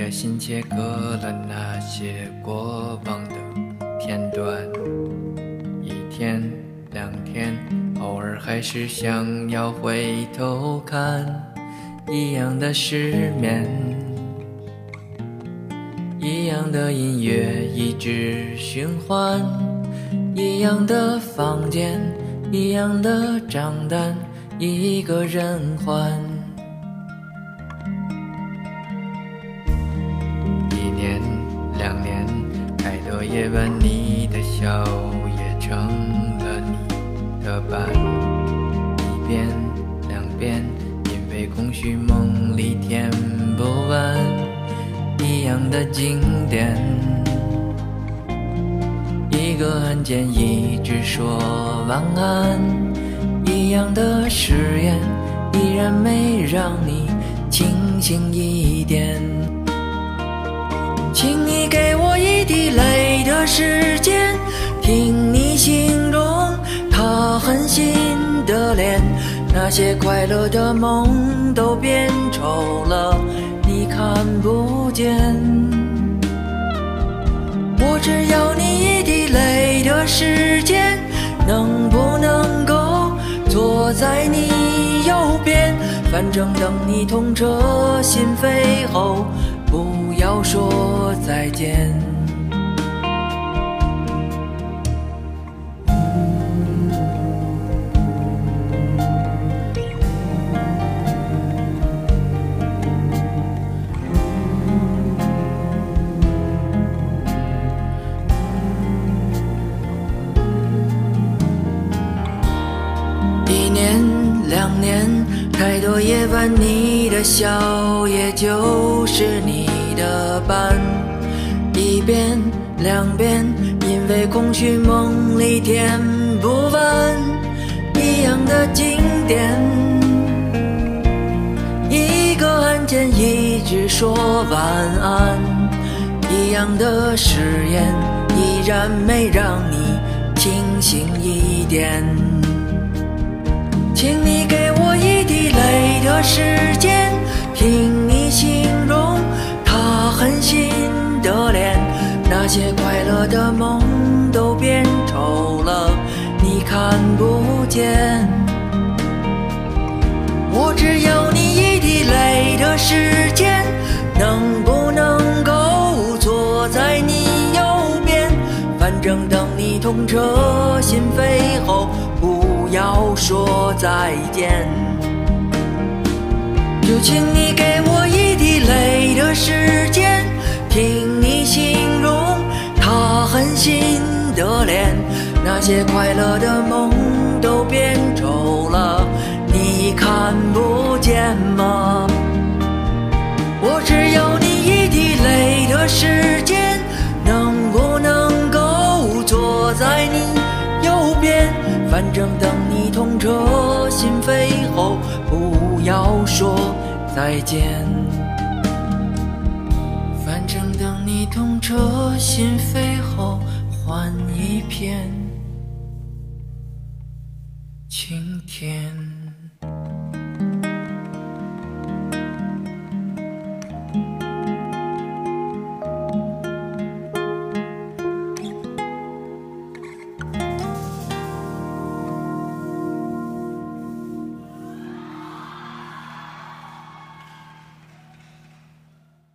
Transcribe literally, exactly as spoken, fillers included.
在心切割了那些过往的片段，一天两天，偶尔还是想要回头看，一样的失眠，一样的音乐一直循环，一样的房间，一样的账单，一个人还。一年两年，太多夜晚，你的笑也成了你的伴。一遍两遍，因为空虚梦里填不完，一样的经典，一个按键一直说晚安，一样的誓言依然没让你清醒一点。请你给我一滴泪的时间，听你形容他狠心的脸，那些快乐的梦都变丑了，你看不见。我只要你一滴泪的时间，能不能够坐在你右边，反正等你痛彻心扉后，不要说再见。一年两年，太多夜晚，你的笑也就是你的伴。一遍两遍，因为空虚梦里填不完，一样的经典，一个按键一直说晚安，一样的誓言依然没让你清醒一点。请你给我一滴泪的时间，听你形容他狠心的脸，那些快乐的梦都变丑了，你看不见。我只要你一滴泪的时间，能不能够坐在你右边，反正等你痛彻心扉后，不要说再见。就请你给我一滴泪的时间，听你形容他狠心的脸，那些快乐的梦都变丑了，你看不见吗？我只要你一滴泪的时间，能不能够坐在你右边，反正等你痛彻心扉后，不要说再见。反正等你痛彻心扉后，换一片晴天。